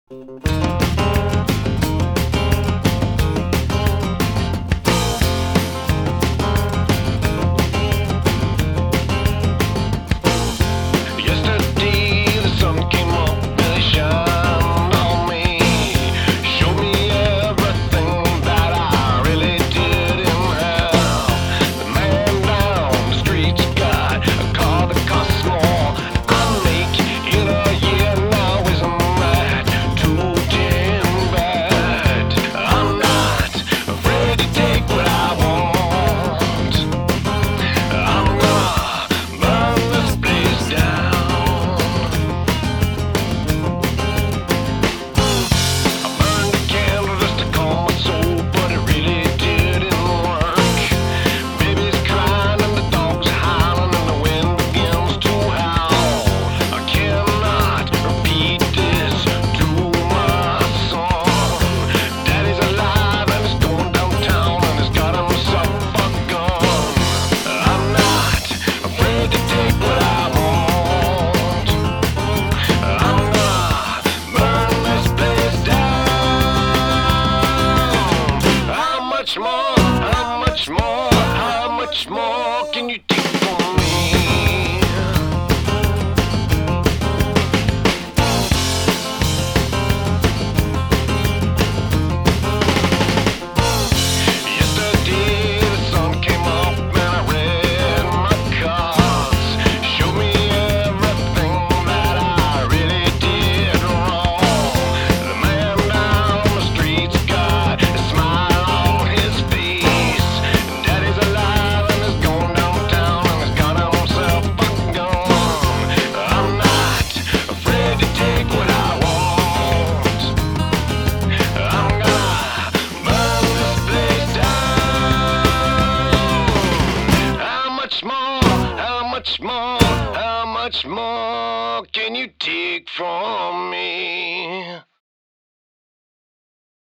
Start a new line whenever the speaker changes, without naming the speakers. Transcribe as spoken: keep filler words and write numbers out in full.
Yesterday the sun came up and it shined on me, showed me everything that I really didn't have. The man down the street's got a car that costs more I make in a year now. Isn't that too damn bad? I'm not afraid to take what I want. I'm gonna burn this place down. I burned a candle just to calm my soul, but it really didn't work. Baby's crying and the dog's howling and the wind begins to howl. I cannot repeat this to my son. Daddy's alive and he's going downtown and he's got himself a gun. I'm not afraid to take what I want. I'm gonna burn this place down. How much more, how much more, how much more can you take from me? Yesterday the sun came up and I read my cards, showed me everything that I really did wrong. The man down the street's got a smile on his face. Daddy's alive and he's going downtown and he's got himself a gun. I'm not afraid to take what I want. I'm gonna burn this place down. How much more, how much more, how much more can you take from me?